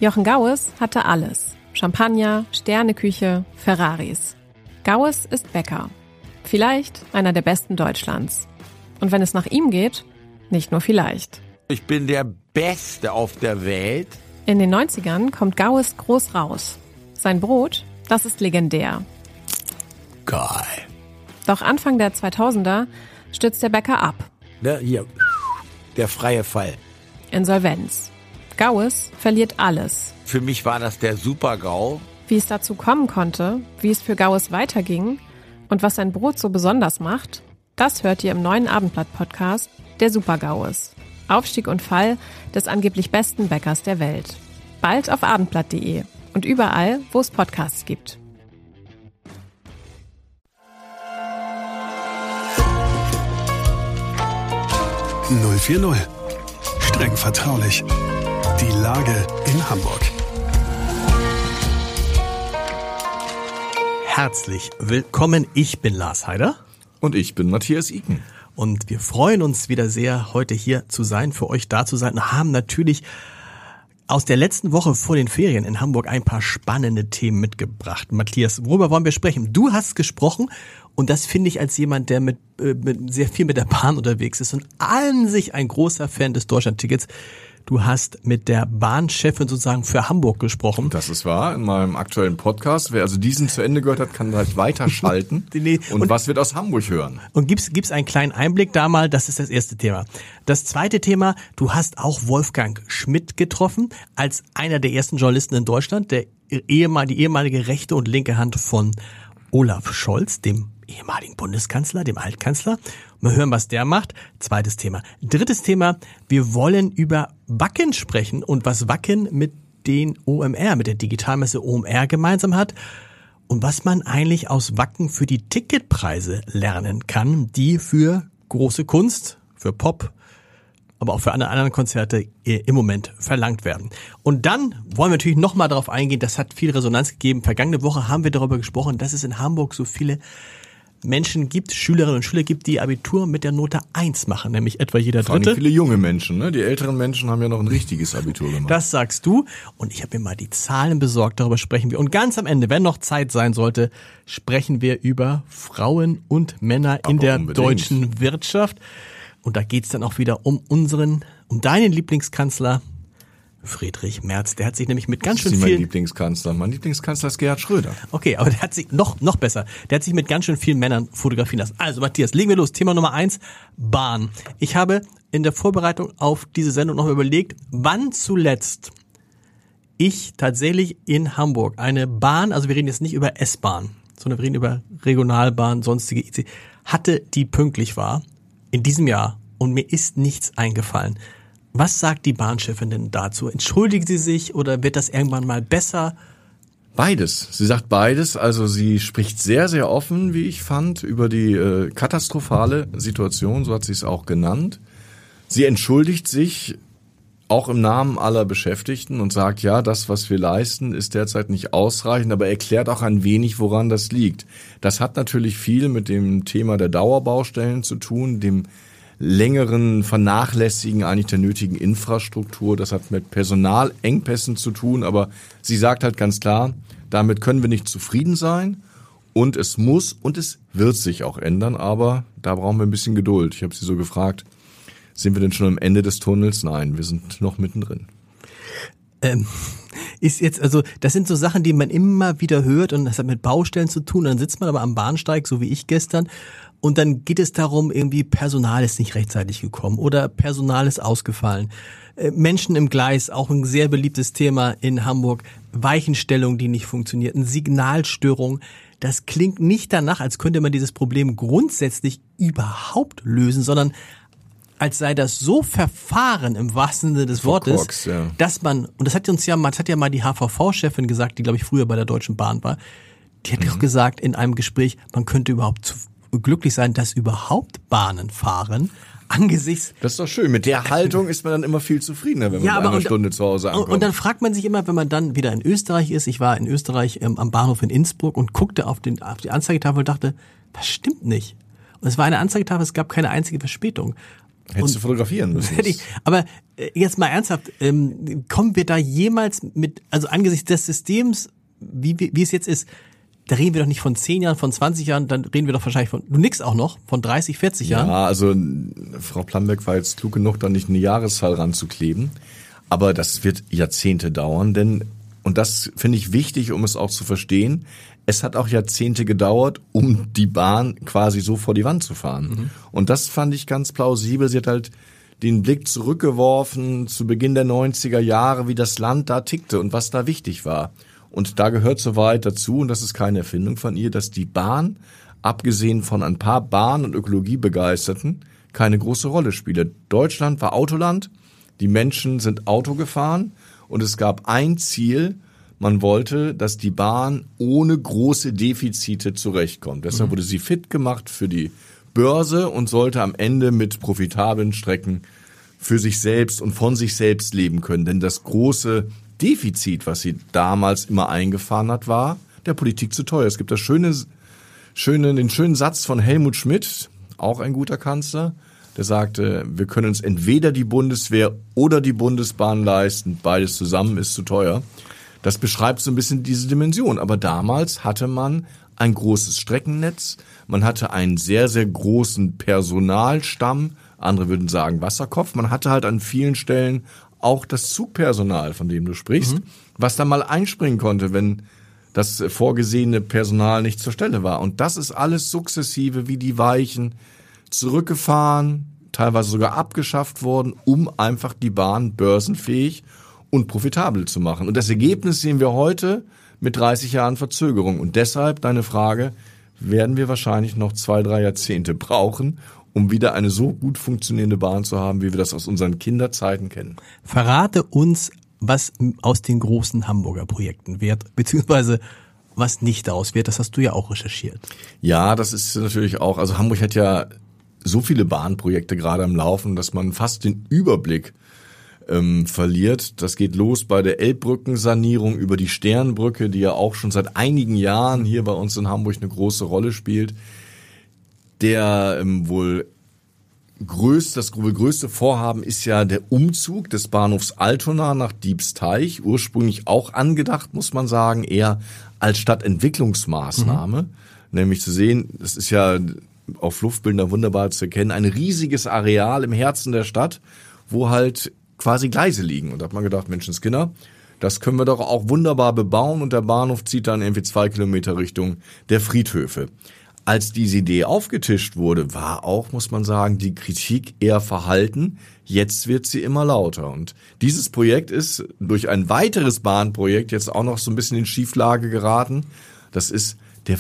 Jochen Gaues hatte alles. Champagner, Sterneküche, Ferraris. Gaues ist Bäcker. Vielleicht einer der besten Deutschlands. Und wenn es nach ihm geht, nicht nur vielleicht. Ich bin der Beste auf der Welt. In den 90ern kommt Gaues groß raus. Sein Brot, das ist legendär. Geil. Doch Anfang der 2000er stürzt der Bäcker ab. Ne, hier, der freie Fall. Insolvenz. Gaues verliert alles. Für mich war das der Super-GAU. Wie es dazu kommen konnte, wie es für Gaues weiterging und was sein Brot so besonders macht, das hört ihr im neuen Abendblatt-Podcast Der Super-Gaues. Aufstieg und Fall des angeblich besten Bäckers der Welt. Bald auf abendblatt.de und überall, wo es Podcasts gibt. #040. Streng vertraulich. Die Lage in Hamburg. Herzlich willkommen, ich bin Lars Heider. Und ich bin Matthias Iken. Und wir freuen uns wieder sehr, heute hier zu sein, für euch da zu sein und haben natürlich aus der letzten Woche vor den Ferien in Hamburg ein paar spannende Themen mitgebracht. Matthias, worüber wollen wir sprechen? Du hast gesprochen und das finde ich als jemand, der mit sehr viel mit der Bahn unterwegs ist und an sich ein großer Fan des Deutschlandtickets. Du hast mit der Bahnchefin sozusagen für Hamburg gesprochen. Das ist wahr, in meinem aktuellen Podcast. Wer also diesen zu Ende gehört hat, kann gleich weiterschalten. und was wird aus Hamburg hören? Und gib's einen kleinen Einblick da mal, das ist das erste Thema. Das zweite Thema, du hast auch Wolfgang Schmidt getroffen, als einer der ersten Journalisten in Deutschland, die ehemalige rechte und linke Hand von Olaf Scholz, dem ehemaligen Bundeskanzler, dem Altkanzler. Mal hören, was der macht. Zweites Thema. Drittes Thema, wir wollen über Wacken sprechen und was Wacken mit den OMR, mit der Digitalmesse OMR gemeinsam hat und was man eigentlich aus Wacken für die Ticketpreise lernen kann, die für große Kunst, für Pop, aber auch für alle anderen Konzerte im Moment verlangt werden. Und dann wollen wir natürlich nochmal darauf eingehen, das hat viel Resonanz gegeben. Vergangene Woche haben wir darüber gesprochen, dass es in Hamburg so viele Menschen gibt, Schülerinnen und Schüler gibt, die Abitur mit der Note 1 machen, nämlich etwa jeder Dritte. Vor allem viele junge Menschen, ne? Die älteren Menschen haben ja noch ein richtiges Abitur gemacht. Das sagst du. Und ich habe mir mal die Zahlen besorgt, darüber sprechen wir. Und ganz am Ende, wenn noch Zeit sein sollte, sprechen wir über Frauen und Männer in der deutschen Wirtschaft. Und da geht's dann auch wieder um deinen Lieblingskanzler, Friedrich Merz. Der hat sich nämlich mit ganz schön vielen... Mein Lieblingskanzler ist Gerhard Schröder. Okay, aber der hat sich noch besser. Der hat sich mit ganz schön vielen Männern fotografieren lassen. Also Matthias, legen wir los. Thema Nummer 1, Bahn. Ich habe in der Vorbereitung auf diese Sendung noch überlegt, wann zuletzt ich tatsächlich in Hamburg eine Bahn, also wir reden jetzt nicht über S-Bahn, sondern wir reden über Regionalbahn, sonstige IC, hatte, die pünktlich war in diesem Jahr und mir ist nichts eingefallen. Was sagt die Bahnchefin denn dazu? Entschuldigt sie sich oder wird das irgendwann mal besser? Beides. Sie sagt beides. Also sie spricht sehr, sehr offen, wie ich fand, über die katastrophale Situation, so hat sie es auch genannt. Sie entschuldigt sich auch im Namen aller Beschäftigten und sagt, ja, das, was wir leisten, ist derzeit nicht ausreichend, aber erklärt auch ein wenig, woran das liegt. Das hat natürlich viel mit dem Thema der Dauerbaustellen zu tun, dem längeren Vernachlässigen eigentlich der nötigen Infrastruktur. Das hat mit Personalengpässen zu tun, aber sie sagt halt ganz klar, damit können wir nicht zufrieden sein und es muss und es wird sich auch ändern, aber da brauchen wir ein bisschen Geduld. Ich habe sie so gefragt, sind wir denn schon am Ende des Tunnels? Nein, wir sind noch mittendrin. Ist jetzt, also das sind so Sachen, die man immer wieder hört und das hat mit Baustellen zu tun. Dann sitzt man aber am Bahnsteig, so wie ich gestern, und dann geht es darum, irgendwie Personal ist nicht rechtzeitig gekommen oder Personal ist ausgefallen. Menschen im Gleis, auch ein sehr beliebtes Thema in Hamburg. Weichenstellungen, die nicht funktionierten, Signalstörungen. Das klingt nicht danach, als könnte man dieses Problem grundsätzlich überhaupt lösen, sondern als sei das so verfahren im wahrsten Sinne des Wortes, Cox, ja, dass man, und das hat ja mal die HVV-Chefin gesagt, die glaube ich früher bei der Deutschen Bahn war, die hat auch gesagt in einem Gespräch, man könnte überhaupt glücklich sein, dass überhaupt Bahnen fahren, angesichts... Das ist doch schön, mit der Haltung ist man dann immer viel zufriedener, wenn man mit einer Stunde zu Hause ankommt. Und dann fragt man sich immer, wenn man dann wieder in Österreich ist, ich war in Österreich am Bahnhof in Innsbruck und guckte auf die Anzeigetafel und dachte, das stimmt nicht. Und es war eine Anzeigetafel, es gab keine einzige Verspätung. Hättest du fotografieren müssen. Aber jetzt mal ernsthaft, kommen wir da jemals mit, also angesichts des Systems, wie es jetzt ist, da reden wir doch nicht von 10 Jahren, von 20 Jahren, dann reden wir doch wahrscheinlich du nix auch noch, von 30, 40 Jahren. Ja, also Frau Plambeck war jetzt klug genug, da nicht eine Jahreszahl ranzukleben. Aber das wird Jahrzehnte dauern, denn, und das finde ich wichtig, um es auch zu verstehen, es hat auch Jahrzehnte gedauert, um die Bahn quasi so vor die Wand zu fahren. Mhm. Und das fand ich ganz plausibel. Sie hat halt den Blick zurückgeworfen zu Beginn der 90er Jahre, wie das Land da tickte und was da wichtig war. Und da gehört soweit dazu, und das ist keine Erfindung von ihr, dass die Bahn, abgesehen von ein paar Bahn- und Ökologiebegeisterten, keine große Rolle spielt. Deutschland war Autoland, die Menschen sind Auto gefahren und es gab ein Ziel, man wollte, dass die Bahn ohne große Defizite zurechtkommt. Deshalb wurde sie fit gemacht für die Börse und sollte am Ende mit profitablen Strecken für sich selbst und von sich selbst leben können. Denn das große Defizit, was sie damals immer eingefahren hat, war der Politik zu teuer. Es gibt den schönen Satz von Helmut Schmidt, auch ein guter Kanzler, der sagte, wir können uns entweder die Bundeswehr oder die Bundesbahn leisten, beides zusammen ist zu teuer. Das beschreibt so ein bisschen diese Dimension. Aber damals hatte man ein großes Streckennetz, man hatte einen sehr, sehr großen Personalstamm, andere würden sagen Wasserkopf, man hatte halt an vielen Stellen auch das Zugpersonal, von dem du sprichst, was da mal einspringen konnte, wenn das vorgesehene Personal nicht zur Stelle war. Und das ist alles sukzessive wie die Weichen zurückgefahren, teilweise sogar abgeschafft worden, um einfach die Bahn börsenfähig und profitabel zu machen. Und das Ergebnis sehen wir heute mit 30 Jahren Verzögerung. Und deshalb deine Frage, werden wir wahrscheinlich noch 2-3 Jahrzehnte brauchen, um wieder eine so gut funktionierende Bahn zu haben, wie wir das aus unseren Kinderzeiten kennen. Verrate uns, was aus den großen Hamburger Projekten wird, beziehungsweise was nicht daraus wird. Das hast du ja auch recherchiert. Ja, das ist natürlich auch, also Hamburg hat ja so viele Bahnprojekte gerade am Laufen, dass man fast den Überblick verliert. Das geht los bei der Elbbrückensanierung über die Sternbrücke, die ja auch schon seit einigen Jahren hier bei uns in Hamburg eine große Rolle spielt. Das wohl größte Vorhaben ist ja der Umzug des Bahnhofs Altona nach Diebsteich. Ursprünglich auch angedacht, muss man sagen, eher als Stadtentwicklungsmaßnahme. Nämlich zu sehen, das ist ja auf Luftbildern wunderbar zu erkennen, ein riesiges Areal im Herzen der Stadt, wo halt quasi Gleise liegen. Und da hat man gedacht, Menschenskinder, das können wir doch auch wunderbar bebauen und der Bahnhof zieht dann irgendwie 2 Kilometer Richtung der Friedhöfe. Als diese Idee aufgetischt wurde, war auch, muss man sagen, die Kritik eher verhalten. Jetzt wird sie immer lauter. Und dieses Projekt ist durch ein weiteres Bahnprojekt jetzt auch noch so ein bisschen in Schieflage geraten. Das ist der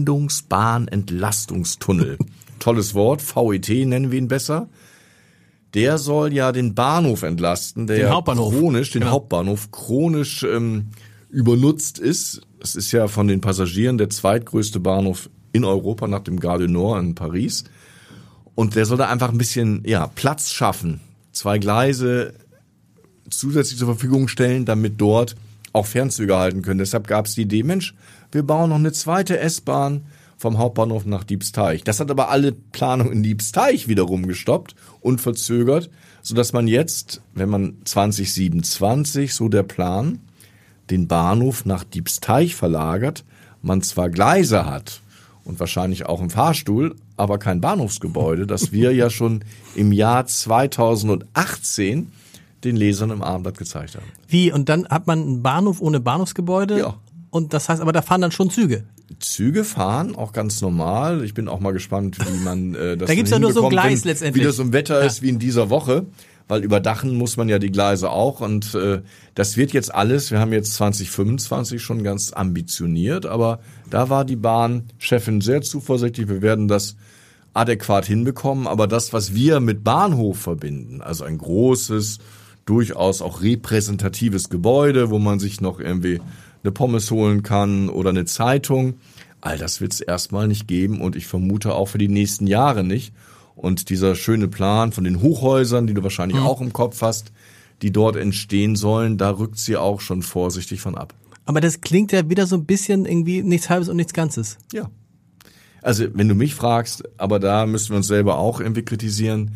Verbindungsbahnentlastungstunnel. Tolles Wort, VET nennen wir ihn besser. Der soll ja den Bahnhof entlasten, der ja Hauptbahnhof chronisch übernutzt ist. Es ist ja von den Passagieren der zweitgrößte Bahnhof in Europa nach dem Gare du Nord in Paris. Und der soll da einfach ein bisschen Platz schaffen, 2 Gleise zusätzlich zur Verfügung stellen, damit dort auch Fernzüge halten können. Deshalb gab es die Idee, Mensch, wir bauen noch eine zweite S-Bahn vom Hauptbahnhof nach Diebsteich. Das hat aber alle Planungen in Diebsteich wiederum gestoppt und verzögert, sodass man jetzt, wenn man 2027, so der Plan, den Bahnhof nach Diebsteich verlagert, man zwar Gleise hat und wahrscheinlich auch einen Fahrstuhl, aber kein Bahnhofsgebäude, das wir ja schon im Jahr 2018 den Lesern im Abendblatt gezeigt haben. Wie? Und dann hat man einen Bahnhof ohne Bahnhofsgebäude? Ja. Und das heißt, aber da fahren dann schon Züge? Züge fahren, auch ganz normal. Ich bin auch mal gespannt, wie man das da gibt's ja nur so ein Gleis letztendlich. Wie das im Wetter ist, wie in dieser Woche. Weil überdachen muss man ja die Gleise auch. Und das wird jetzt alles, wir haben jetzt 2025 schon ganz ambitioniert, aber da war die Bahnchefin sehr zuversichtlich, wir werden das adäquat hinbekommen. Aber das, was wir mit Bahnhof verbinden, also ein großes, durchaus auch repräsentatives Gebäude, wo man sich noch irgendwie eine Pommes holen kann oder eine Zeitung, all das wird es erstmal nicht geben und ich vermute auch für die nächsten Jahre nicht. Und dieser schöne Plan von den Hochhäusern, die du wahrscheinlich auch im Kopf hast, die dort entstehen sollen, da rückt sie auch schon vorsichtig von ab. Aber das klingt ja wieder so ein bisschen irgendwie nichts Halbes und nichts Ganzes. Ja. Also wenn du mich fragst, aber da müssen wir uns selber auch irgendwie kritisieren,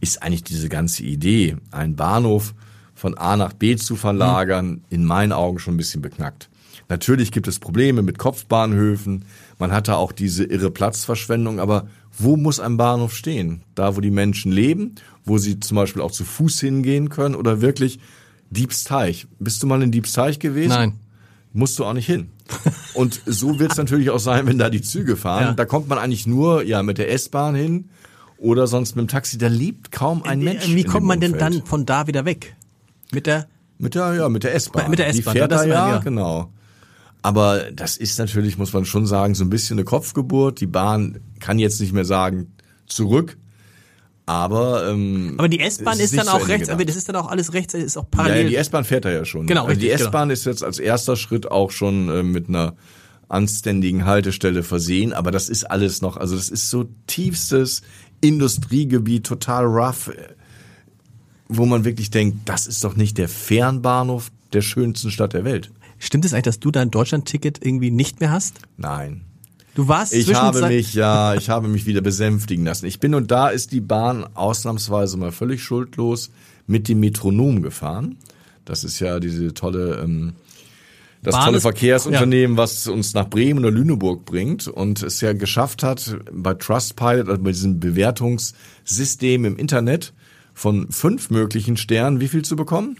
ist eigentlich diese ganze Idee, einen Bahnhof von A nach B zu verlagern, in meinen Augen schon ein bisschen beknackt. Natürlich gibt es Probleme mit Kopfbahnhöfen, man hat da auch diese irre Platzverschwendung, aber wo muss ein Bahnhof stehen? Da, wo die Menschen leben, wo sie zum Beispiel auch zu Fuß hingehen können oder wirklich Diebsteich. Bist du mal in Diebsteich gewesen? Nein. Musst du auch nicht hin. Und so wird es natürlich auch sein, wenn da die Züge fahren. Ja. Da kommt man eigentlich nur mit der S-Bahn hin oder sonst mit dem Taxi. Da lebt kaum ein Mensch. Wie kommt man denn Umfeld. dann von da wieder weg? Mit der S-Bahn. Mit der S-Bahn. Mit der S-Bahn, Die fährt das da war ja. genau. Aber das ist natürlich, muss man schon sagen, so ein bisschen eine Kopfgeburt. Die Bahn kann jetzt nicht mehr sagen, zurück. Aber die S-Bahn ist dann auch rechts, aber das ist dann auch alles rechts, ist auch parallel. Ja, die S-Bahn fährt da ja schon. Genau, also die richtig, S-Bahn ist jetzt als erster Schritt auch schon mit einer anständigen Haltestelle versehen, aber das ist alles noch, also das ist so tiefstes Industriegebiet, total rough, wo man wirklich denkt, das ist doch nicht der Fernbahnhof der schönsten Stadt der Welt. Stimmt es eigentlich, dass du dein Deutschland-Ticket irgendwie nicht mehr hast? Nein. Du warst Ich habe mich wieder besänftigen lassen. Und da ist die Bahn ausnahmsweise mal völlig schuldlos mit dem Metronom gefahren. Das ist ja diese tolle Verkehrsunternehmen, was uns nach Bremen oder Lüneburg bringt und es ja geschafft hat, bei Trustpilot, also bei diesem Bewertungssystem im Internet, von 5 möglichen Sternen, wie viel zu bekommen?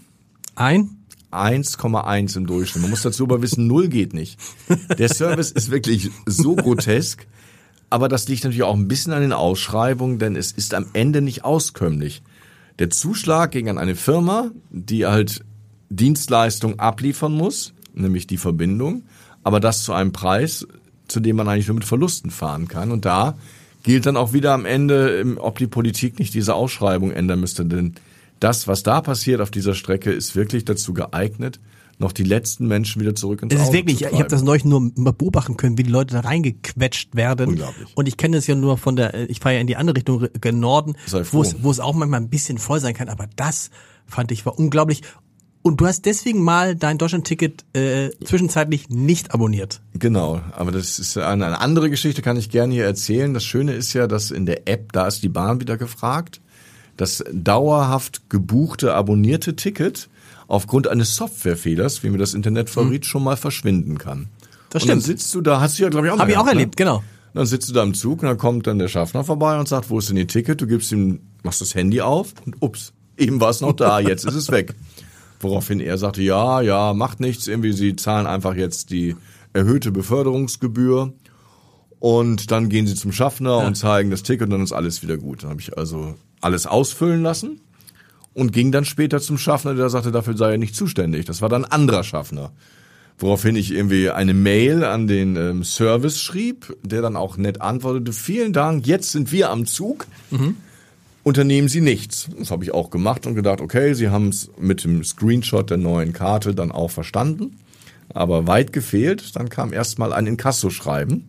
1,1 im Durchschnitt. Man muss dazu aber wissen, 0 geht nicht. Der Service ist wirklich so grotesk, aber das liegt natürlich auch ein bisschen an den Ausschreibungen, denn es ist am Ende nicht auskömmlich. Der Zuschlag ging an eine Firma, die halt Dienstleistung abliefern muss, nämlich die Verbindung, aber das zu einem Preis, zu dem man eigentlich nur mit Verlusten fahren kann. Und da gilt dann auch wieder am Ende, ob die Politik nicht diese Ausschreibung ändern müsste, denn das, was da passiert auf dieser Strecke, ist wirklich dazu geeignet, noch die letzten Menschen wieder zurück ins Auto Es ist wirklich, zu treiben. ich habe das neulich nur mal beobachten können, wie die Leute da reingequetscht werden. Unglaublich. Und ich kenne das ja nur ich fahre ja in die andere Richtung, Norden, Sei froh. wo es auch manchmal ein bisschen voll sein kann. Aber das fand ich war unglaublich. Und du hast deswegen mal dein Deutschland-Ticket zwischenzeitlich nicht abonniert. Genau, aber das ist eine andere Geschichte, kann ich gerne hier erzählen. Das Schöne ist ja, dass in der App, da ist die Bahn wieder gefragt, das dauerhaft gebuchte, abonnierte Ticket aufgrund eines Softwarefehlers, wie mir das Internet verriet, schon mal verschwinden kann. Das und dann stimmt. sitzt du da, hast du ja glaube ich auch mal Habe ich auch gehabt, erlebt, ne? genau. Dann sitzt du da im Zug und dann kommt dann der Schaffner vorbei und sagt, wo ist denn Ihr Ticket? Du gibst ihm, machst das Handy auf und ups, eben war es noch da, jetzt ist es weg. Woraufhin er sagte, ja, macht nichts, irgendwie Sie zahlen einfach jetzt die erhöhte Beförderungsgebühr und dann gehen Sie zum Schaffner und zeigen das Ticket und dann ist alles wieder gut. Dann habe ich also alles ausfüllen lassen und ging dann später zum Schaffner, der sagte, dafür sei er nicht zuständig. Das war dann ein anderer Schaffner. Woraufhin ich irgendwie eine Mail an den Service schrieb, der dann auch nett antwortete, vielen Dank, jetzt sind wir am Zug. Unternehmen Sie nichts. Das habe ich auch gemacht und gedacht, okay, Sie haben es mit dem Screenshot der neuen Karte dann auch verstanden, aber weit gefehlt. Dann kam erstmal ein Inkassoschreiben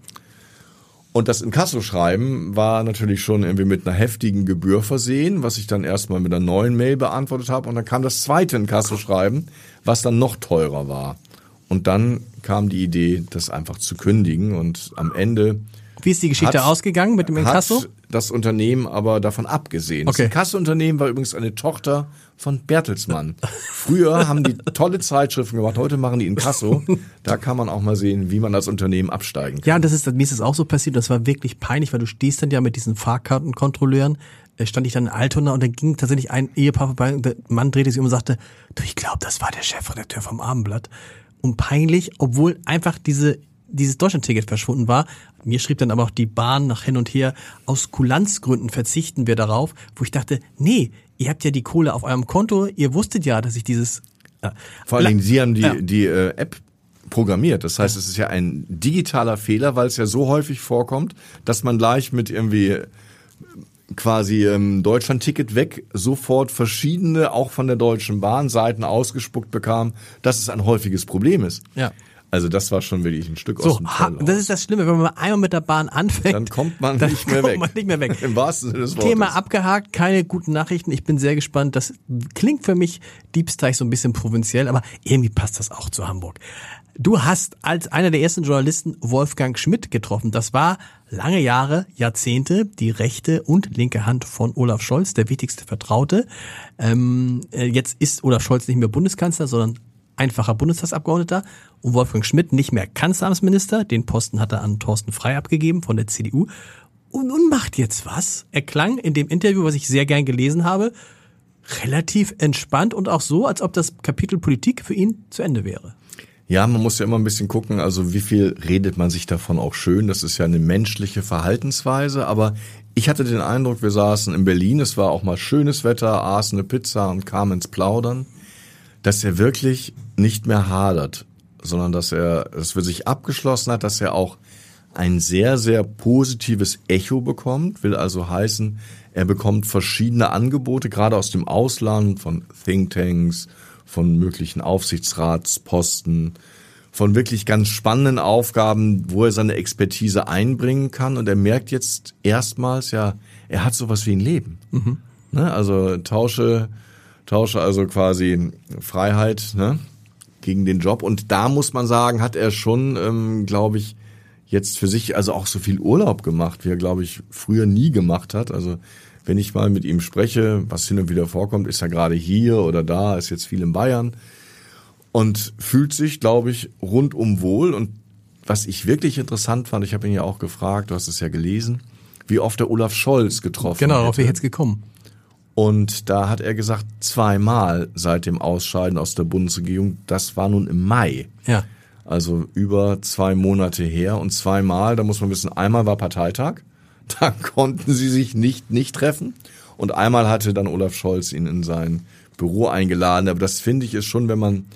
und das Inkassoschreiben war natürlich schon irgendwie mit einer heftigen Gebühr versehen, was ich dann erstmal mit einer neuen Mail beantwortet habe und dann kam das zweite Inkassoschreiben, was dann noch teurer war. Und dann kam die Idee, das einfach zu kündigen und am Ende Wie ist die Geschichte ausgegangen mit dem Inkasso? hat das Unternehmen aber davon abgesehen. Okay. Das Inkassounternehmen war übrigens eine Tochter von Bertelsmann. Früher haben die tolle Zeitschriften gemacht, heute machen die Inkasso. Da kann man auch mal sehen, wie man als Unternehmen absteigen kann. Ja, und mir ist es auch so passiert, das war wirklich peinlich, weil du stehst dann ja mit diesen Fahrkartenkontrolleuren, stand ich dann in Altona und dann ging tatsächlich ein Ehepaar vorbei und der Mann drehte sich um und sagte, du, ich glaube, das war der Chefredakteur vom Abendblatt. Und peinlich, obwohl einfach dieses Deutschlandticket verschwunden war. Mir schrieb dann aber auch die Bahn nach hin und her, aus Kulanzgründen verzichten wir darauf, wo ich dachte, nee, ihr habt ja die Kohle auf eurem Konto, ihr wusstet ja, dass ich dieses... Vor allen Dingen, Sie haben die App programmiert. Das heißt, es ist ja ein digitaler Fehler, weil es ja so häufig vorkommt, dass man gleich mit irgendwie quasi Deutschlandticket weg sofort verschiedene, auch von der Deutschen Bahn, Seiten ausgespuckt bekam, dass es ein häufiges Problem ist. Ja. Also das war schon wirklich ein Stück So, aus dem Teller. das ist das Schlimme, wenn man einmal mit der Bahn anfängt, Dann kommt man nicht mehr weg. Man nicht mehr weg. Im wahrsten Sinne des Wortes. Thema abgehakt, keine guten Nachrichten. Ich bin sehr gespannt. Das klingt für mich Diebsteich so ein bisschen provinziell, aber irgendwie passt das auch zu Hamburg. Du hast als einer der ersten Journalisten Wolfgang Schmidt getroffen. Das war lange Jahre, Jahrzehnte die rechte und linke Hand von Olaf Scholz, der wichtigste Vertraute. Jetzt ist Olaf Scholz nicht mehr Bundeskanzler, sondern einfacher Bundestagsabgeordneter und Wolfgang Schmidt nicht mehr Kanzleramtsminister. Den Posten hat er an Thorsten Frey abgegeben von der CDU und macht jetzt was. Er klang in dem Interview, was ich sehr gern gelesen habe, relativ entspannt und auch so, als ob das Kapitel Politik für ihn zu Ende wäre. Ja, man muss ja immer ein bisschen gucken, also wie viel redet man sich davon auch schön. Das ist ja eine menschliche Verhaltensweise, aber ich hatte den Eindruck, wir saßen in Berlin, es war auch mal schönes Wetter, aßen eine Pizza und kamen ins Plaudern, dass er wirklich nicht mehr hadert, sondern dass er es für sich abgeschlossen hat, dass er auch ein sehr, sehr positives Echo bekommt, will also heißen, er bekommt verschiedene Angebote, gerade aus dem Ausland, von Thinktanks, von möglichen Aufsichtsratsposten, von wirklich ganz spannenden Aufgaben, wo er seine Expertise einbringen kann. Und er merkt jetzt erstmals, ja, er hat sowas wie ein Leben. Mhm. Ne? Also tausche also quasi Freiheit, ne, gegen den Job. Und da muss man sagen, hat er schon, glaube ich, jetzt für sich also auch so viel Urlaub gemacht, wie er, glaube ich, früher nie gemacht hat. Also wenn ich mal mit ihm spreche, was hin und wieder vorkommt, ist er gerade hier oder da, ist jetzt viel in Bayern und fühlt sich, glaube ich, rundum wohl. Und was ich wirklich interessant fand, ich habe ihn ja auch gefragt, du hast es ja gelesen, wie oft der Olaf Scholz getroffen Genau, darauf hätte. wäre ich jetzt gekommen. Und da hat er gesagt, 2-mal seit dem Ausscheiden aus der Bundesregierung, das war nun im Mai. Ja. Also über 2 Monate her und 2-mal, da muss man wissen, einmal war Parteitag, da konnten sie sich nicht treffen und einmal hatte dann Olaf Scholz ihn in sein Büro eingeladen. Aber das finde ich ist schon, wenn man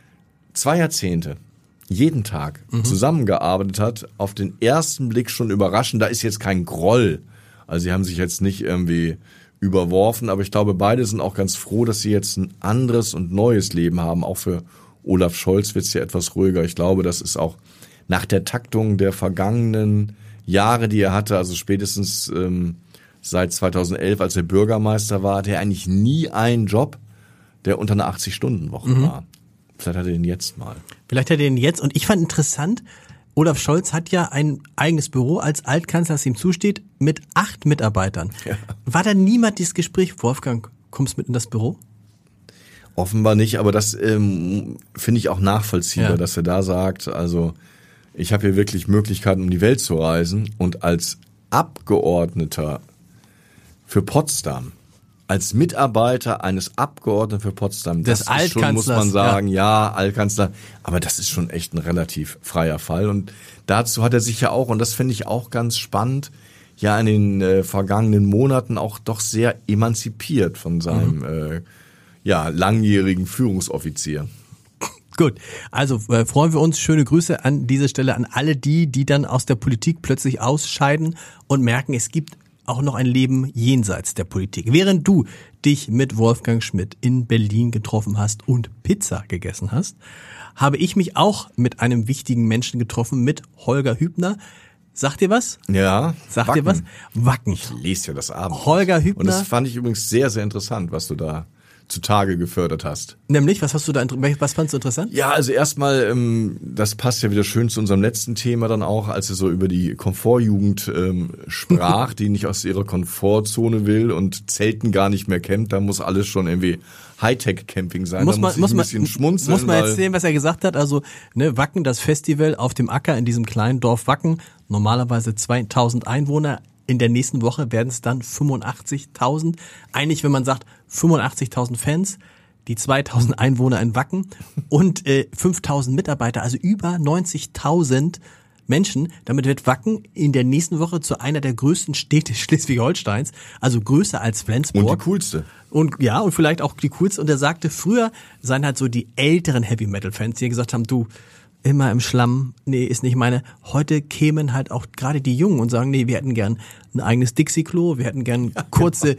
2 Jahrzehnte jeden Tag zusammengearbeitet hat, auf den ersten Blick schon überraschend. Da ist jetzt kein Groll. Also sie haben sich jetzt nicht irgendwie überworfen, aber ich glaube, beide sind auch ganz froh, dass sie jetzt ein anderes und neues Leben haben. Auch für Olaf Scholz wird es ja etwas ruhiger. Ich glaube, das ist auch nach der Taktung der vergangenen Jahre, die er hatte, also spätestens seit 2011, als er Bürgermeister war, hatte er eigentlich nie einen Job, der unter einer 80-Stunden-Woche war. Vielleicht hat er den jetzt mal. Vielleicht hat er den jetzt. Und ich fand interessant, Olaf Scholz hat ja ein eigenes Büro als Altkanzler, das ihm zusteht, mit 8 Mitarbeitern. Ja. War da niemand dieses Gespräch, Wolfgang, kommst mit in das Büro? Offenbar nicht, aber das finde ich auch nachvollziehbar, dass er da sagt, also ich habe hier wirklich Möglichkeiten, um die Welt zu reisen und als Abgeordneter für Potsdam, als Mitarbeiter eines Abgeordneten für Potsdam, das ist schon, muss man sagen, ja, Altkanzler, aber das ist schon echt ein relativ freier Fall und dazu hat er sich ja auch, und das finde ich auch ganz spannend, ja in den vergangenen Monaten auch doch sehr emanzipiert von seinem langjährigen Führungsoffizier. Gut, also freuen wir uns. Schöne Grüße an dieser Stelle an alle die dann aus der Politik plötzlich ausscheiden und merken, es gibt auch noch ein Leben jenseits der Politik. Während du dich mit Wolfgang Schmidt in Berlin getroffen hast und Pizza gegessen hast, habe ich mich auch mit einem wichtigen Menschen getroffen, mit Holger Hübner. Sagt ihr was? Ja. Sagt ihr was? Wacken. Ich lese ja das Abend. Holger Hübner. Und das fand ich übrigens sehr, sehr interessant, was du da zutage gefördert hast. Nämlich, was fandst du interessant? Ja, also erstmal, das passt ja wieder schön zu unserem letzten Thema dann auch, als er so über die Komfortjugend sprach, die nicht aus ihrer Komfortzone will und Zelten gar nicht mehr kennt. Da muss alles schon irgendwie Hightech-Camping sein. Da muss ich ein bisschen schmunzeln. Muss man erzählen, was er gesagt hat? Also Wacken, das Festival auf dem Acker in diesem kleinen Dorf Wacken, normalerweise 2000 Einwohner. In der nächsten Woche werden es dann 85.000. Eigentlich, wenn man sagt 85.000 Fans, die 2.000 Einwohner in Wacken und 5.000 Mitarbeiter, also über 90.000 Menschen. Damit wird Wacken in der nächsten Woche zu einer der größten Städte Schleswig-Holsteins, also größer als Flensburg. Und die coolste. Und ja, und vielleicht auch die coolste. Und er sagte, früher seien halt so die älteren Heavy-Metal-Fans, die gesagt haben, du, immer im Schlamm, nee, ist nicht meine. Heute kämen halt auch gerade die Jungen und sagen, nee, wir hätten gern ein eigenes Dixie-Klo, wir hätten gern kurze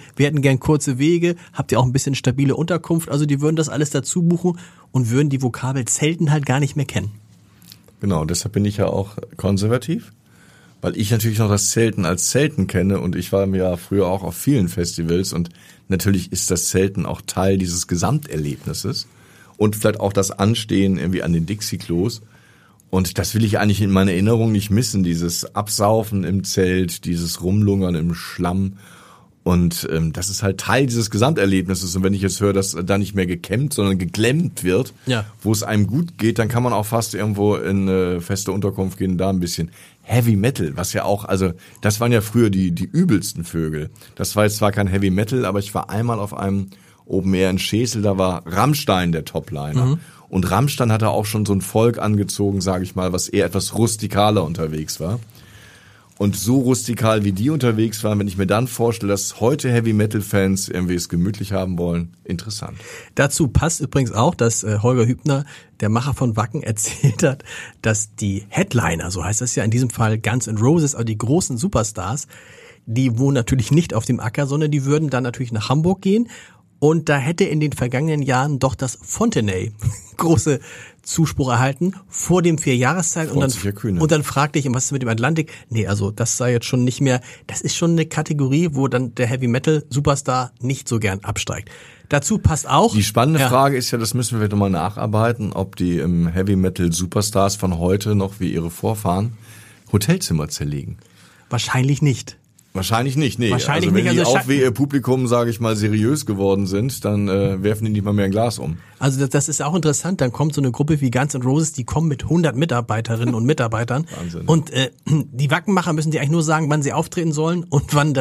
Wege, habt ihr auch ein bisschen stabile Unterkunft, also die würden das alles dazu buchen und würden die Vokabel Zelten halt gar nicht mehr kennen. Genau, deshalb bin ich ja auch konservativ, weil ich natürlich noch das Zelten als Zelten kenne und ich war ja früher auch auf vielen Festivals und natürlich ist das Zelten auch Teil dieses Gesamterlebnisses und vielleicht auch das Anstehen irgendwie an den Dixie-Klos. Und das will ich eigentlich in meiner Erinnerung nicht missen, dieses Absaufen im Zelt, dieses Rumlungern im Schlamm. Und das ist halt Teil dieses Gesamterlebnisses. Und wenn ich jetzt höre, dass da nicht mehr gekämmt, sondern geglemmt wird, wo es einem gut geht, dann kann man auch fast irgendwo in eine feste Unterkunft gehen, da ein bisschen Heavy Metal, was ja auch, also das waren ja früher die übelsten Vögel. Das war jetzt zwar kein Heavy Metal, aber ich war einmal auf einem Open Air in Schesel, da war Rammstein der Topliner. Mhm. Und Rammstein hatte auch schon so ein Volk angezogen, sage ich mal, was eher etwas rustikaler unterwegs war. Und so rustikal wie die unterwegs waren, wenn ich mir dann vorstelle, dass heute Heavy-Metal-Fans irgendwie es gemütlich haben wollen, interessant. Dazu passt übrigens auch, dass Holger Hübner, der Macher von Wacken, erzählt hat, dass die Headliner, so heißt das ja in diesem Fall Guns N' Roses, also die großen Superstars, die wohnen natürlich nicht auf dem Acker, sondern die würden dann natürlich nach Hamburg gehen. Und da hätte in den vergangenen Jahren doch das Fontenay große Zuspruch erhalten vor dem 4-Jahreszeit. Und dann fragte ich, was ist mit dem Atlantik? Nee, also das sei jetzt schon nicht mehr, das ist schon eine Kategorie, wo dann der Heavy Metal Superstar nicht so gern absteigt. Dazu passt auch. Die spannende Frage ist ja, das müssen wir nochmal nacharbeiten, ob die Heavy Metal Superstars von heute noch wie ihre Vorfahren Hotelzimmer zerlegen. Wahrscheinlich nicht. Wahrscheinlich nicht, nee. Wahrscheinlich also wenn nicht. die auch wie ihr Publikum, sage ich mal, seriös geworden sind, dann werfen die nicht mal mehr ein Glas um. Also das ist auch interessant, dann kommt so eine Gruppe wie Guns N' Roses, die kommen mit 100 Mitarbeiterinnen und Mitarbeitern. Wahnsinn. Und die Wackenmacher müssen die eigentlich nur sagen, wann sie auftreten sollen und wann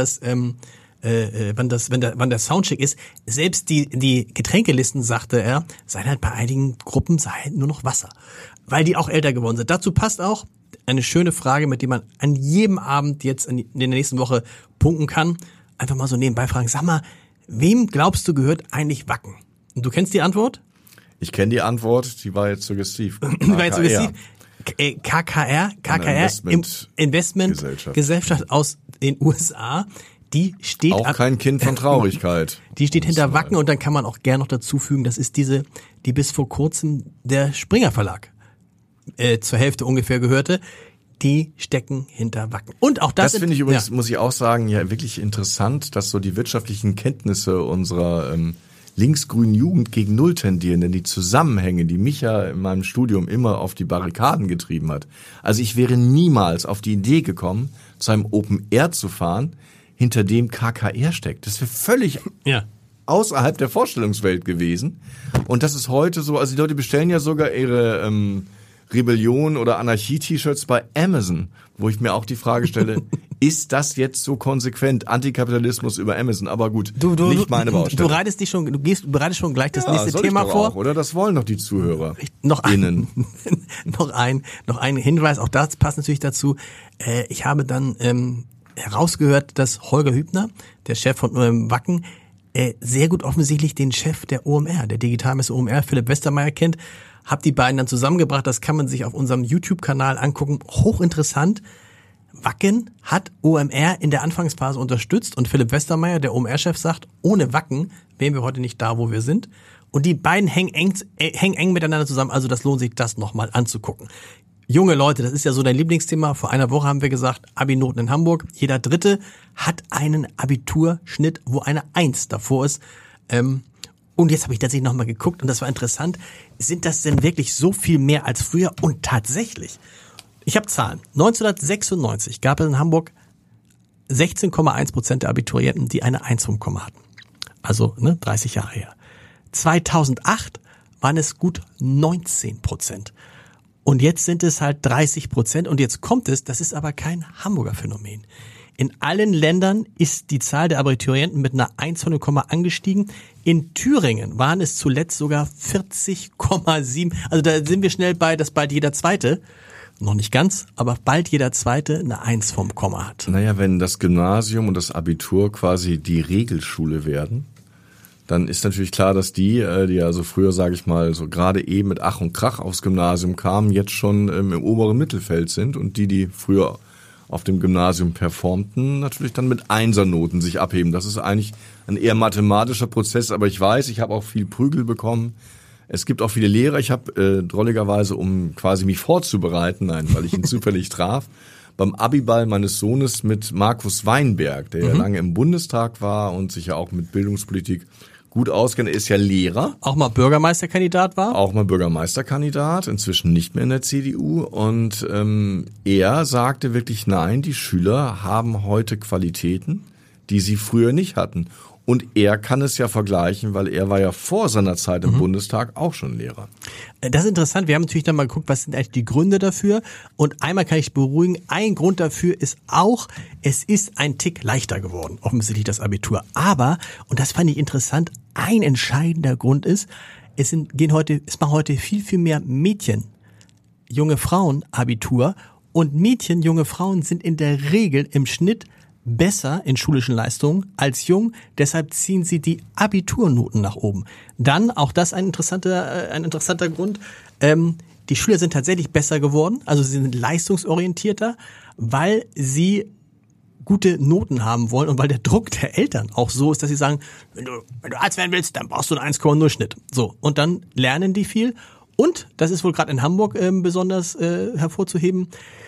der Soundcheck ist. Selbst die Getränkelisten, sagte er, seien halt bei einigen Gruppen sei halt nur noch Wasser, weil die auch älter geworden sind. Dazu passt auch eine schöne Frage, mit der man an jedem Abend jetzt in der nächsten Woche punkten kann. Einfach mal so nebenbei fragen, sag mal, wem glaubst du gehört eigentlich Wacken? Und du kennst die Antwort? Ich kenne die Antwort, die war jetzt suggestiv. KKR, Investmentgesellschaft aus den USA. Die steht auch kein Kind von Traurigkeit. Die steht hinter Wacken und dann kann man auch gerne noch dazu fügen, das ist diese, die bis vor kurzem der Springer Verlag zur Hälfte ungefähr gehörte, die stecken hinter Wacken. Und auch das finde ich übrigens, muss ich auch sagen, ja wirklich interessant, dass so die wirtschaftlichen Kenntnisse unserer linksgrünen Jugend gegen Null tendieren, denn die Zusammenhänge, die mich ja in meinem Studium immer auf die Barrikaden getrieben hat. Also ich wäre niemals auf die Idee gekommen, zu einem Open Air zu fahren, hinter dem KKR steckt. Das wäre völlig außerhalb der Vorstellungswelt gewesen. Und das ist heute so, also die Leute bestellen ja sogar ihre Rebellion- oder Anarchie-T-Shirts bei Amazon, wo ich mir auch die Frage stelle, ist das jetzt so konsequent? Antikapitalismus über Amazon, aber gut, nicht meine Baustelle. Du bereitest schon gleich das nächste Thema vor. Auch, oder? Das wollen doch die Zuhörer. Noch ein Hinweis, auch das passt natürlich dazu. Ich habe dann herausgehört, dass Holger Hübner, der Chef von Wacken, sehr gut offensichtlich den Chef der OMR, der Digitalmesse OMR, Philipp Westermeier, kennt. Hab die beiden dann zusammengebracht, das kann man sich auf unserem YouTube-Kanal angucken. Hochinteressant. Wacken hat OMR in der Anfangsphase unterstützt und Philipp Westermeier, der OMR-Chef, sagt, ohne Wacken wären wir heute nicht da, wo wir sind. Und die beiden hängen eng miteinander zusammen, also das lohnt sich, das nochmal anzugucken. Junge Leute, das ist ja so dein Lieblingsthema. Vor einer Woche haben wir gesagt, Abi-Noten in Hamburg. Jeder Dritte hat einen Abiturschnitt, wo eine 1 davor ist. Und jetzt habe ich tatsächlich nochmal geguckt und das war interessant. Sind das denn wirklich so viel mehr als früher? Und tatsächlich, ich habe Zahlen. 1996 gab es in Hamburg 16,1% der Abiturienten, die eine 1 vom Komma hatten. Also 30 Jahre her. 2008 waren es gut 19%. Und jetzt sind es halt 30%. Und jetzt kommt es, das ist aber kein Hamburger Phänomen. In allen Ländern ist die Zahl der Abiturienten mit einer 1 von dem Komma angestiegen. In Thüringen waren es zuletzt sogar 40,7. Also da sind wir schnell bei, dass bald jeder Zweite, noch nicht ganz, aber bald jeder Zweite eine 1 vom Komma hat. Naja, wenn das Gymnasium und das Abitur quasi die Regelschule werden, dann ist natürlich klar, dass die also früher, sage ich mal, so gerade eben mit Ach und Krach aufs Gymnasium kamen, jetzt schon im oberen Mittelfeld sind und die früher auf dem Gymnasium performten, natürlich dann mit Einsernoten sich abheben. Das ist eigentlich ein eher mathematischer Prozess, aber ich weiß, ich habe auch viel Prügel bekommen Es gibt auch viele Lehrer. Ich habe drolligerweise, um quasi mich vorzubereiten, weil ich ihn zufällig traf, beim Abiball meines Sohnes mit Markus Weinberg, der ja lange im Bundestag war und sich ja auch mit Bildungspolitik gut auskennt. Er ist ja Lehrer. Auch mal Bürgermeisterkandidat war? Auch mal Bürgermeisterkandidat, inzwischen nicht mehr in der CDU. Und er sagte wirklich, nein, die Schüler haben heute Qualitäten, die sie früher nicht hatten. Und er kann es ja vergleichen, weil er war ja vor seiner Zeit im Bundestag auch schon Lehrer. Das ist interessant. Wir haben natürlich dann mal geguckt, was sind eigentlich die Gründe dafür. Und einmal kann ich beruhigen, ein Grund dafür ist auch, es ist ein Tick leichter geworden, offensichtlich das Abitur. Aber, und das fand ich interessant, ein entscheidender Grund ist, es machen heute viel, viel mehr Mädchen, junge Frauen Abitur. Und Mädchen, junge Frauen sind in der Regel im Schnitt besser in schulischen Leistungen als jung, deshalb ziehen sie die Abiturnoten nach oben. Dann, auch das ein interessanter Grund, die Schüler sind tatsächlich besser geworden, also sie sind leistungsorientierter, weil sie gute Noten haben wollen und weil der Druck der Eltern auch so ist, dass sie sagen, wenn du Arzt werden willst, dann brauchst du einen 1,0 Schnitt. So, und dann lernen die viel und, das ist wohl gerade in Hamburg besonders hervorzuheben,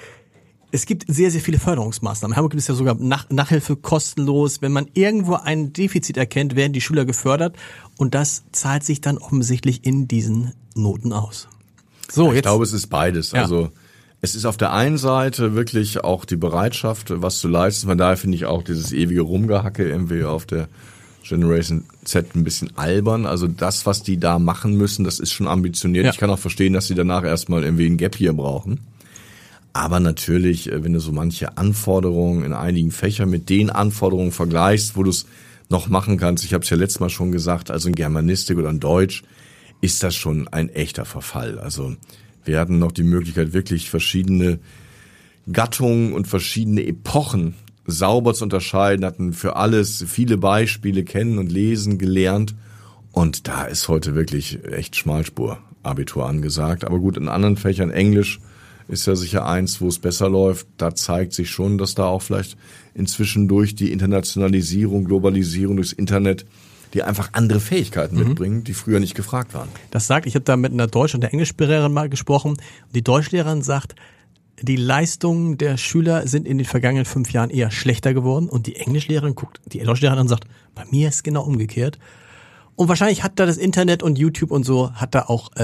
es gibt sehr, sehr viele Förderungsmaßnahmen. In Hamburg gibt es ja sogar Nachhilfe kostenlos. Wenn man irgendwo ein Defizit erkennt, werden die Schüler gefördert. Und das zahlt sich dann offensichtlich in diesen Noten aus. So, ich glaube, es ist beides. Ja. Also es ist auf der einen Seite wirklich auch die Bereitschaft, was zu leisten. Von daher finde ich auch dieses ewige Rumgehacke irgendwie auf der Generation Z ein bisschen albern. Also das, was die da machen müssen, das ist schon ambitioniert. Ja. Ich kann auch verstehen, dass sie danach erstmal irgendwie ein Gap hier brauchen. Aber natürlich, wenn du so manche Anforderungen in einigen Fächern mit den Anforderungen vergleichst, wo du es noch machen kannst, ich habe es ja letztes Mal schon gesagt, also in Germanistik oder in Deutsch, ist das schon ein echter Verfall. Also wir hatten noch die Möglichkeit, wirklich verschiedene Gattungen und verschiedene Epochen sauber zu unterscheiden, hatten für alles viele Beispiele kennen und lesen gelernt. Und da ist heute wirklich echt Schmalspur-Abitur angesagt. Aber gut, in anderen Fächern, Englisch ist ja sicher eins, wo es besser läuft. Da zeigt sich schon, dass da auch vielleicht inzwischen durch die Internationalisierung, Globalisierung, durchs Internet, die einfach andere Fähigkeiten mitbringen, die früher nicht gefragt waren. Ich habe da mit einer Deutsch- und der Englischlehrerin mal gesprochen. Und die Deutschlehrerin sagt, die Leistungen der Schüler sind in den vergangenen 5 Jahren eher schlechter geworden. Und die Englischlehrerin die Deutschlehrerin sagt, bei mir ist es genau umgekehrt. Und wahrscheinlich hat da das Internet und YouTube und so, hat da auch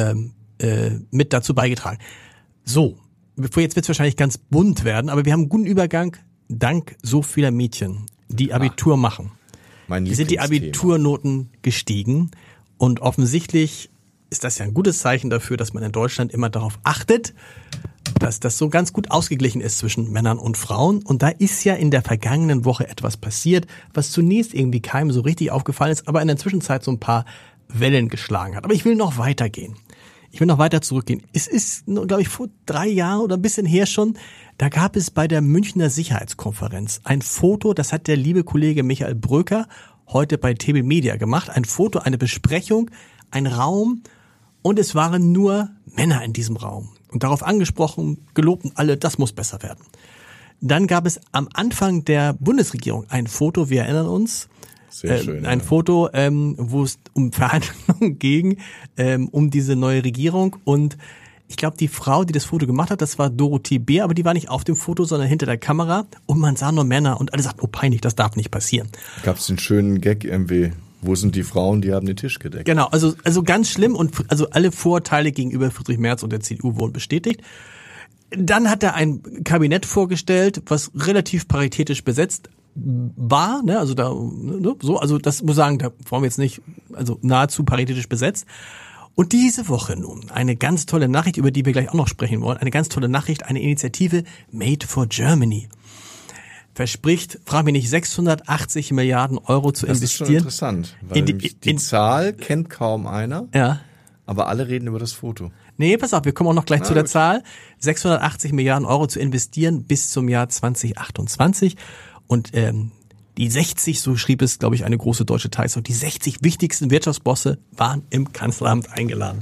mit dazu beigetragen. So, jetzt wird es wahrscheinlich ganz bunt werden, aber wir haben einen guten Übergang dank so vieler Mädchen, die Abitur machen. Sind die Abiturnoten gestiegen und offensichtlich ist das ja ein gutes Zeichen dafür, dass man in Deutschland immer darauf achtet, dass das so ganz gut ausgeglichen ist zwischen Männern und Frauen. Und da ist ja in der vergangenen Woche etwas passiert, was zunächst irgendwie keinem so richtig aufgefallen ist, aber in der Zwischenzeit so ein paar Wellen geschlagen hat. Aber ich will noch weitergehen. Ich will noch weiter zurückgehen. Es ist, glaube ich, vor 3 Jahren oder ein bisschen her schon, da gab es bei der Münchner Sicherheitskonferenz ein Foto, das hat der liebe Kollege Michael Bröker heute bei TB Media gemacht. Ein Foto, eine Besprechung, ein Raum und es waren nur Männer in diesem Raum. Und darauf angesprochen, gelobten alle, das muss besser werden. Dann gab es am Anfang der Bundesregierung ein Foto, wir erinnern uns, Sehr schön, ein Foto, wo es um Verhandlungen ging, um diese neue Regierung. Und ich glaube, die Frau, die das Foto gemacht hat, das war Dorothee Beer, aber die war nicht auf dem Foto, sondern hinter der Kamera. Und man sah nur Männer und alle sagten, oh peinlich, das darf nicht passieren. Gab es den schönen Gag irgendwie, wo sind die Frauen, die haben den Tisch gedeckt? Genau, also ganz schlimm und also alle Vorteile gegenüber Friedrich Merz und der CDU wurden bestätigt. Dann hat er ein Kabinett vorgestellt, was relativ paritätisch besetzt war, ne, also da, ne, so, also das muss sagen, da wollen wir jetzt nicht, also nahezu paritätisch besetzt. Und diese Woche nun eine ganz tolle Nachricht, über die wir gleich auch noch sprechen wollen, eine ganz tolle Nachricht, eine Initiative Made for Germany. Verspricht, frag mich nicht, 680 Milliarden Euro zu investieren. Das ist schon interessant, weil die Zahl kennt kaum einer, ja. Aber alle reden über das Foto. Nee, pass auf, wir kommen auch noch gleich zu der Zahl. 680 Milliarden Euro zu investieren bis zum Jahr 2028. Und die 60, so schrieb es, glaube ich, eine große deutsche Tageszeitung, die 60 wichtigsten Wirtschaftsbosse waren im Kanzleramt eingeladen.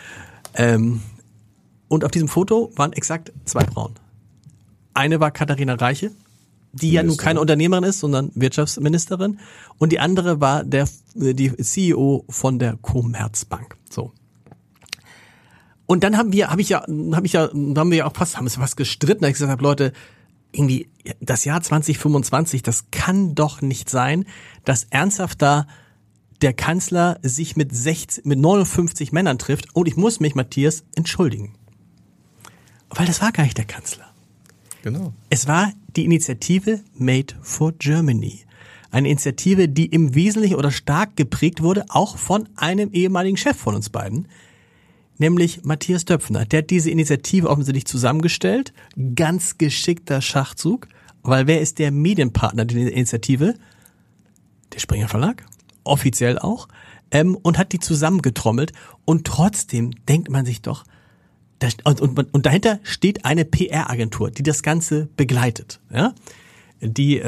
Und auf diesem Foto waren exakt 2 Frauen. Eine war Katharina Reiche, die ja nun keine Unternehmerin ist, sondern Wirtschaftsministerin. Und die andere war die CEO von der Commerzbank. So. Und dann haben wir auch fast gestritten, da ich gesagt habe, Leute, irgendwie das Jahr 2025, das kann doch nicht sein, dass ernsthaft da der Kanzler sich mit 59 Männern trifft. Und ich muss mich, Matthias, entschuldigen. Weil das war gar nicht der Kanzler. Genau. Es war die Initiative Made for Germany. Eine Initiative, die im Wesentlichen oder stark geprägt wurde, auch von einem ehemaligen Chef von uns beiden, nämlich Matthias Döpfner. Der hat diese Initiative offensichtlich zusammengestellt. Ganz geschickter Schachzug. Weil wer ist der Medienpartner der Initiative? Der Springer Verlag. Offiziell auch. Und hat die zusammengetrommelt. Und trotzdem denkt man sich doch, und dahinter steht eine PR-Agentur, die das Ganze begleitet. Ja? Die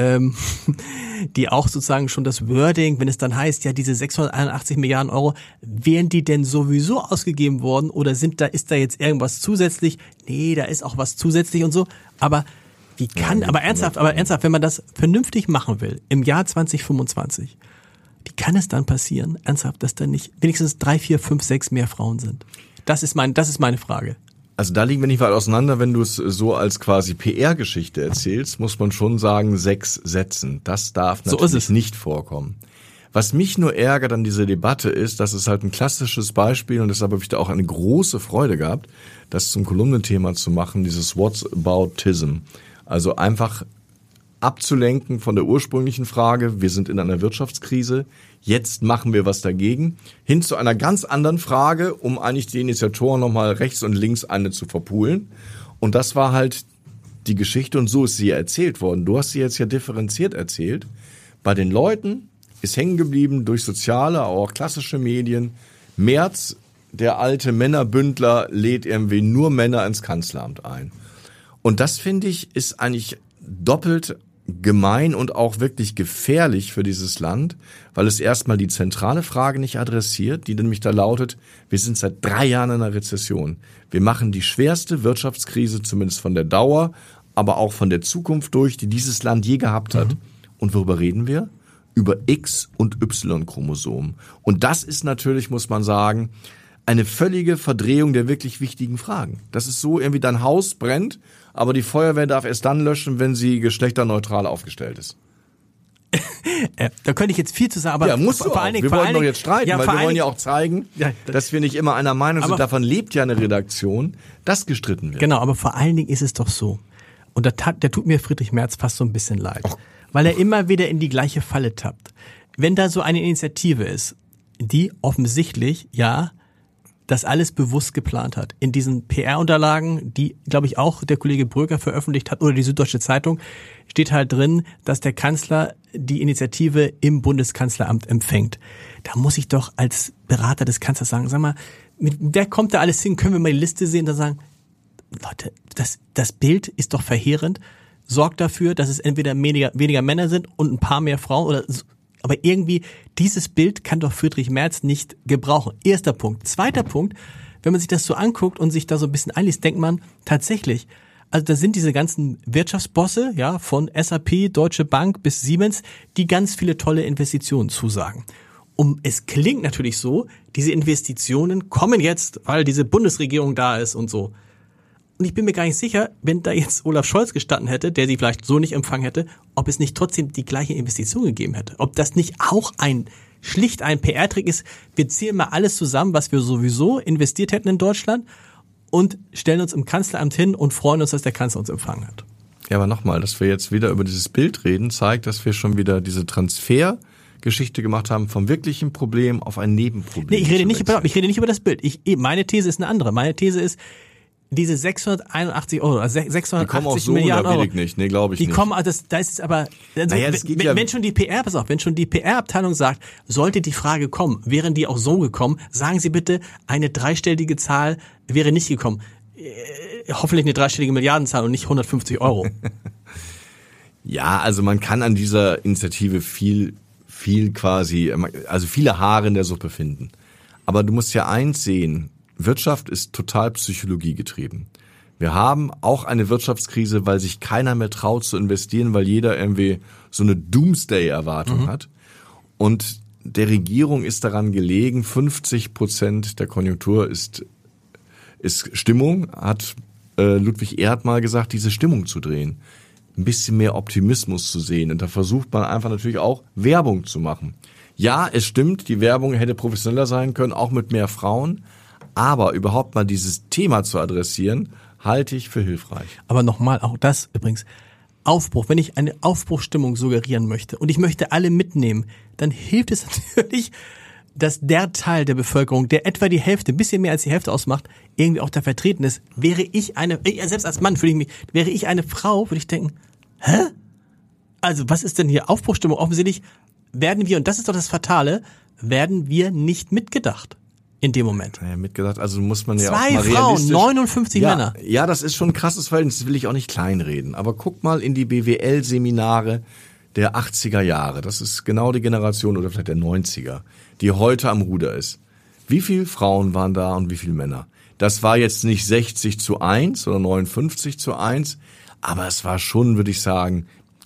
auch sozusagen schon das Wording, wenn es dann heißt, ja, diese 681 Milliarden Euro, wären die denn sowieso ausgegeben worden oder ist da jetzt irgendwas zusätzlich? Nee, da ist auch was zusätzlich und so. Aber ernsthaft, wenn man das vernünftig machen will, im Jahr 2025, wie kann es dann passieren, ernsthaft, dass da nicht wenigstens 3, 4, 5, 6 mehr Frauen sind? Das ist meine Frage. Also da liegen wir nicht weit auseinander. Wenn du es so als quasi PR-Geschichte erzählst, muss man schon sagen, 6 Sätzen. Das darf natürlich nicht vorkommen. Was mich nur ärgert an dieser Debatte ist, dass es halt ein klassisches Beispiel, und deshalb habe ich da auch eine große Freude gehabt, das zum Kolumnenthema zu machen, dieses Whataboutism. Also einfach abzulenken von der ursprünglichen Frage, wir sind in einer Wirtschaftskrise, jetzt machen wir was dagegen, hin zu einer ganz anderen Frage, um eigentlich die Initiatoren nochmal rechts und links eine zu verpulen. Und das war halt die Geschichte, und so ist sie ja erzählt worden. Du hast sie jetzt ja differenziert erzählt. Bei den Leuten ist hängen geblieben durch soziale, aber auch klassische Medien, Merz, der alte Männerbündler, lädt irgendwie nur Männer ins Kanzleramt ein. Und das, finde ich, ist eigentlich doppelt gemein und auch wirklich gefährlich für dieses Land, weil es erstmal die zentrale Frage nicht adressiert, die nämlich da lautet, wir sind seit 3 Jahren in einer Rezession. Wir machen die schwerste Wirtschaftskrise, zumindest von der Dauer, aber auch von der Zukunft durch, die dieses Land je gehabt hat. Und worüber reden wir? Über X- und Y-Chromosomen. Und das ist natürlich, muss man sagen, eine völlige Verdrehung der wirklich wichtigen Fragen. Das ist so, irgendwie dein Haus brennt, aber die Feuerwehr darf erst dann löschen, wenn sie geschlechterneutral aufgestellt ist. Da könnte ich jetzt viel zu sagen, aber ja, musst du auch. Wir wollen doch jetzt streiten, weil wir wollen ja auch zeigen, dass wir nicht immer einer Meinung sind. Davon lebt ja eine Redaktion, dass gestritten wird. Genau, aber vor allen Dingen ist es doch so, und da tut mir Friedrich Merz fast so ein bisschen leid, weil er immer wieder in die gleiche Falle tappt. Wenn da so eine Initiative ist, die offensichtlich, ja, das alles bewusst geplant hat. In diesen PR-Unterlagen, die, glaube ich, auch der Kollege Bröker veröffentlicht hat, oder die Süddeutsche Zeitung, steht halt drin, dass der Kanzler die Initiative im Bundeskanzleramt empfängt. Da muss ich doch als Berater des Kanzlers sagen, sag mal, wer kommt da alles hin? Können wir mal die Liste sehen? Da sagen, Leute, das Bild ist doch verheerend. Sorgt dafür, dass es entweder weniger Männer sind und ein paar mehr Frauen oder so. Aber irgendwie, dieses Bild kann doch Friedrich Merz nicht gebrauchen. Erster Punkt. Zweiter Punkt, wenn man sich das so anguckt und sich da so ein bisschen einliest, denkt man tatsächlich, also da sind diese ganzen Wirtschaftsbosse, ja, von SAP, Deutsche Bank bis Siemens, die ganz viele tolle Investitionen zusagen. Und es klingt natürlich so, diese Investitionen kommen jetzt, weil diese Bundesregierung da ist und so. Und ich bin mir gar nicht sicher, wenn da jetzt Olaf Scholz gestanden hätte, der sie vielleicht so nicht empfangen hätte, ob es nicht trotzdem die gleiche Investition gegeben hätte. Ob das nicht auch schlicht ein PR-Trick ist, wir zählen mal alles zusammen, was wir sowieso investiert hätten in Deutschland und stellen uns im Kanzleramt hin und freuen uns, dass der Kanzler uns empfangen hat. Ja, aber nochmal, dass wir jetzt wieder über dieses Bild reden, zeigt, dass wir schon wieder diese Transfergeschichte gemacht haben vom wirklichen Problem auf ein Nebenproblem. Nee, ich rede nicht über das Bild. Meine These ist eine andere. Meine These ist, diese 681 Euro, also 680 die kommen auch so Milliarden Euro. Nicht. Nee, glaube ich nicht. Die kommen, also da ist es aber, also wenn schon die PR-Abteilung sagt, sollte die Frage kommen, wären die auch so gekommen, sagen Sie bitte, eine dreistellige Zahl wäre nicht gekommen. Hoffentlich eine dreistellige Milliardenzahl und nicht 150 Euro. Ja, also man kann an dieser Initiative viel quasi, also viele Haare in der Suppe finden. Aber du musst ja eins sehen, Wirtschaft ist total psychologiegetrieben. Wir haben auch eine Wirtschaftskrise, weil sich keiner mehr traut zu investieren, weil jeder irgendwie so eine Doomsday-Erwartung hat. Und der Regierung ist daran gelegen, 50% der Konjunktur ist ist Stimmung, hat Ludwig Erhard mal gesagt, diese Stimmung zu drehen. Ein bisschen mehr Optimismus zu sehen. Und da versucht man einfach natürlich auch Werbung zu machen. Ja, es stimmt, die Werbung hätte professioneller sein können, auch mit mehr Frauen. Aber überhaupt mal dieses Thema zu adressieren, halte ich für hilfreich. Aber nochmal, auch das übrigens, Aufbruch, wenn ich eine Aufbruchsstimmung suggerieren möchte und ich möchte alle mitnehmen, dann hilft es natürlich, dass der Teil der Bevölkerung, der etwa die Hälfte, ein bisschen mehr als die Hälfte ausmacht, irgendwie auch da vertreten ist. Wäre ich selbst als Mann wäre ich eine Frau, würde ich denken, hä? Also was ist denn hier Aufbruchsstimmung? Offensichtlich werden wir, und das ist doch das Fatale, werden wir nicht mitgedacht. In dem Moment. Ja, mitgedacht, also muss man ja auch mal realistisch... 2 Frauen, 59 Männer. Ja, das ist schon ein krasses Verhältnis, das will ich auch nicht kleinreden. Aber guck mal in die BWL-Seminare der 80er Jahre. Das ist genau die Generation oder vielleicht der 90er, die heute am Ruder ist. Wie viele Frauen waren da und wie viele Männer? Das war jetzt nicht 60:1 oder 59:1, aber es war schon, würde ich sagen,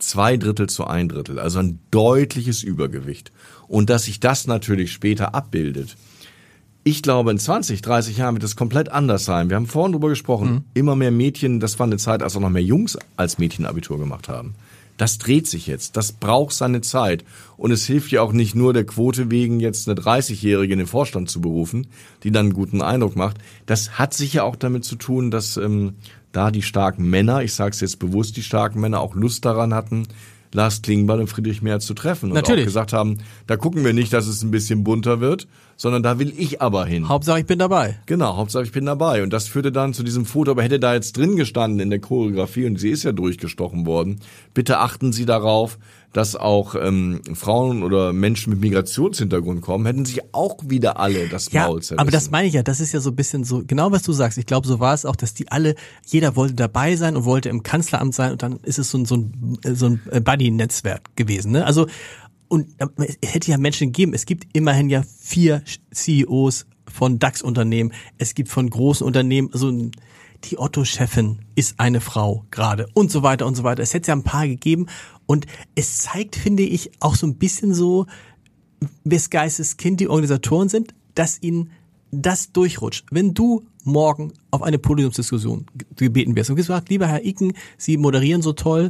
2/3:1, also ein deutliches Übergewicht. Und dass sich das natürlich später abbildet. Ich glaube, in 20, 30 Jahren wird es komplett anders sein. Wir haben vorhin drüber gesprochen, immer mehr Mädchen, das war eine Zeit, als auch noch mehr Jungs als Mädchen Abitur gemacht haben. Das dreht sich jetzt, das braucht seine Zeit. Und es hilft ja auch nicht nur der Quote wegen, jetzt eine 30-Jährige in den Vorstand zu berufen, die dann einen guten Eindruck macht. Das hat sicher auch damit zu tun, dass da die starken Männer, ich sage es jetzt bewusst, die starken Männer auch Lust daran hatten, Lars Klingbeil und Friedrich Merz zu treffen. Und natürlich auch gesagt haben, da gucken wir nicht, dass es ein bisschen bunter wird, sondern da will ich aber hin. Hauptsache ich bin dabei. Genau, Hauptsache ich bin dabei. Und das führte dann zu diesem Foto, aber hätte da jetzt drin gestanden in der Choreografie, und sie ist ja durchgestochen worden, bitte achten Sie darauf, dass auch Frauen oder Menschen mit Migrationshintergrund kommen, hätten sich auch wieder alle das Maul zerrissen. Aber das meine ich ja, das ist ja so ein bisschen so, genau was du sagst. Ich glaube, so war es auch, dass die alle, jeder wollte dabei sein und wollte im Kanzleramt sein, und dann ist es so ein Buddy-Netzwerk gewesen, ne? Also, und es hätte ja Menschen gegeben, es gibt immerhin ja 4 CEOs von DAX-Unternehmen, es gibt von großen Unternehmen, also die Otto-Chefin ist eine Frau gerade und so weiter und so weiter. Es hätte ja ein paar gegeben, und es zeigt, finde ich, auch so ein bisschen so, wes Geistes Kind die Organisatoren sind, dass ihnen das durchrutscht. Wenn du morgen auf eine Podiumsdiskussion gebeten wirst und gesagt, lieber Herr Iken, Sie moderieren so toll,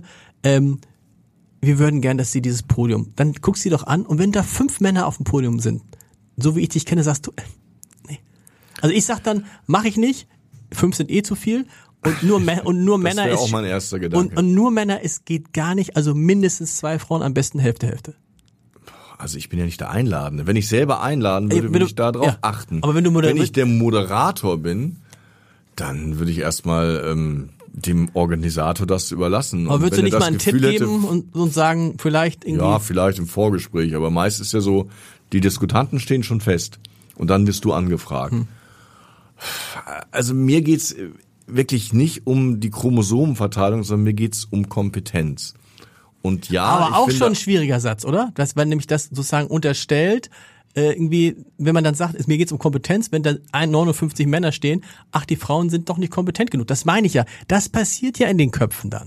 wir würden gern, dass Sie dieses Podium, dann guckst du sie doch an, und wenn da 5 Männer auf dem Podium sind, so wie ich dich kenne, sagst du, nee. Also ich sag dann, mache ich nicht, 5 sind zu viel, und nur Männer das wäre ist auch mein erster Gedanke. Und nur Männer, es geht gar nicht, also mindestens 2 Frauen, am besten Hälfte. Also ich bin ja nicht der Einladende. Wenn ich selber einladen würde, würde ich da drauf achten. Aber wenn ich der Moderator bin, dann würde ich erstmal dem Organisator das überlassen. Aber würdest du nicht mal einen Tipp geben und sagen, vielleicht irgendwie? Ja, vielleicht im Vorgespräch, aber meist ist ja so, die Diskutanten stehen schon fest und dann wirst du angefragt. Also mir geht's wirklich nicht um die Chromosomenverteilung, sondern mir geht's um Kompetenz. Und ja, aber auch schon ein schwieriger Satz, oder? Dass wenn nämlich das sozusagen unterstellt, irgendwie, wenn man dann sagt, mir geht's um Kompetenz, wenn da 59 Männer stehen, ach, die Frauen sind doch nicht kompetent genug. Das meine ich ja. Das passiert ja in den Köpfen dann.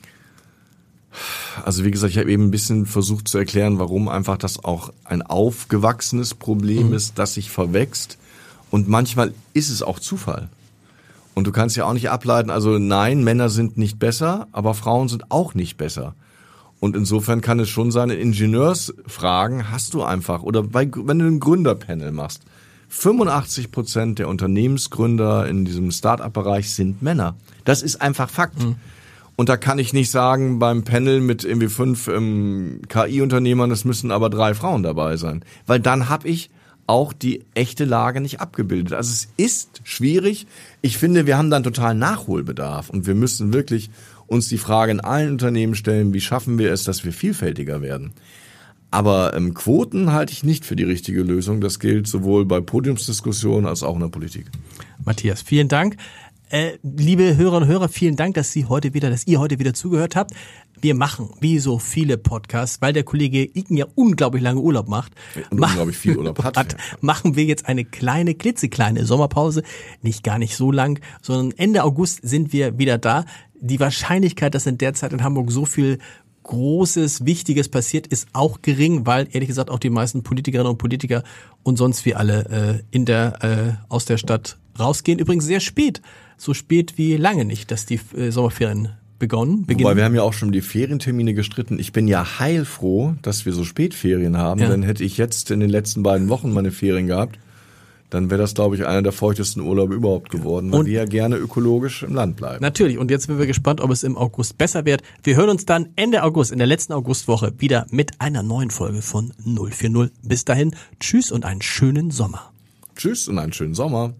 Also wie gesagt, ich habe eben ein bisschen versucht zu erklären, warum einfach das auch ein aufgewachsenes Problem ist, das sich verwächst. Und manchmal ist es auch Zufall. Und du kannst ja auch nicht ableiten, also nein, Männer sind nicht besser, aber Frauen sind auch nicht besser. Und insofern kann es schon sein, in Ingenieursfragen hast du einfach, oder wenn du ein Gründerpanel machst, 85% der Unternehmensgründer in diesem Start-up-Bereich sind Männer. Das ist einfach Fakt. Und da kann ich nicht sagen, beim Panel mit irgendwie 5 KI-Unternehmern, es müssen aber 3 Frauen dabei sein. Weil dann habe ich auch die echte Lage nicht abgebildet. Also es ist schwierig. Ich finde, wir haben dann total Nachholbedarf und wir müssen wirklich uns die Frage in allen Unternehmen stellen, wie schaffen wir es, dass wir vielfältiger werden. Aber Quoten halte ich nicht für die richtige Lösung. Das gilt sowohl bei Podiumsdiskussionen als auch in der Politik. Matthias, vielen Dank. Liebe Hörerinnen und Hörer, vielen Dank, dass ihr heute wieder zugehört habt. Wir machen, wie so viele Podcasts, weil der Kollege Iken ja unglaublich lange Urlaub macht. Und unglaublich viel Urlaub hat. Machen wir jetzt eine klitzekleine Sommerpause. Nicht gar nicht so lang, sondern Ende August sind wir wieder da. Die Wahrscheinlichkeit, dass in der Zeit in Hamburg so viel Großes, Wichtiges passiert, ist auch gering, weil ehrlich gesagt auch die meisten Politikerinnen und Politiker und sonst wie alle aus der Stadt rausgehen. Übrigens sehr spät, so spät wie lange nicht, dass die Sommerferien beginnen. Wobei wir haben ja auch schon die Ferientermine gestritten. Ich bin ja heilfroh, dass wir so Spätferien haben, denn hätte ich jetzt in den letzten beiden Wochen meine Ferien gehabt, dann wäre das, glaube ich, einer der feuchtesten Urlaube überhaupt geworden, weil wir ja gerne ökologisch im Land bleiben. Natürlich. Und jetzt sind wir gespannt, ob es im August besser wird. Wir hören uns dann Ende August, in der letzten Augustwoche, wieder mit einer neuen Folge von 040. Bis dahin, tschüss und einen schönen Sommer. Tschüss und einen schönen Sommer.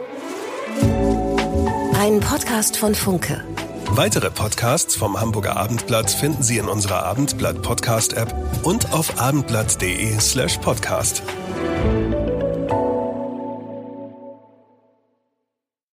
Ein Podcast von Funke. Weitere Podcasts vom Hamburger Abendblatt finden Sie in unserer Abendblatt-Podcast-App und auf abendblatt.de/podcast.